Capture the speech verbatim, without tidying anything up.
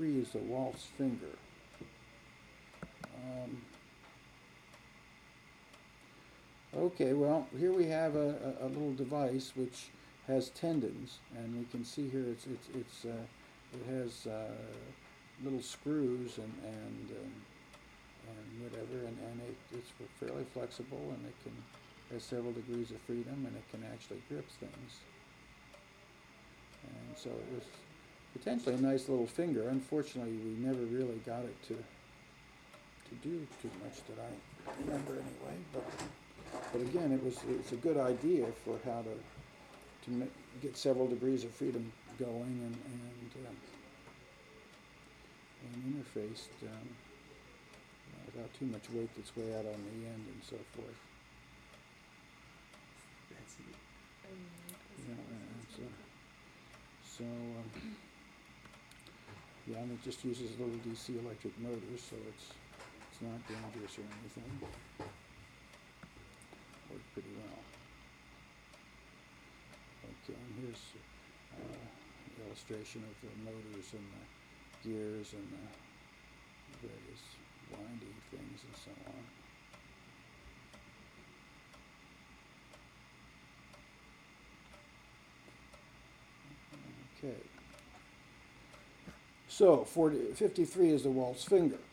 fifty-three is the waltz finger. Um, okay, well, here we have a, a, a little device which has tendons, and we can see here it's it's it's uh, it has uh, little screws and and um, and whatever, and and it, it's fairly flexible, and it can has several degrees of freedom, and it can actually grip things. And so it was potentially a nice little finger. Unfortunately, we never really got it to to do too much that I remember anyway. But but again, it was it's a good idea for how to to ma- get several degrees of freedom going and and um, and interfaced um, without too much weight that's way out on the end and so forth. That's neat. Yeah, and so so um, yeah, and it just uses little D C electric motors, so it's it's not dangerous or anything. Worked pretty well. Okay, and here's uh, the illustration of the motors and the gears and the various winding things and so on. Okay. So forty, fifty-three is the waltz finger.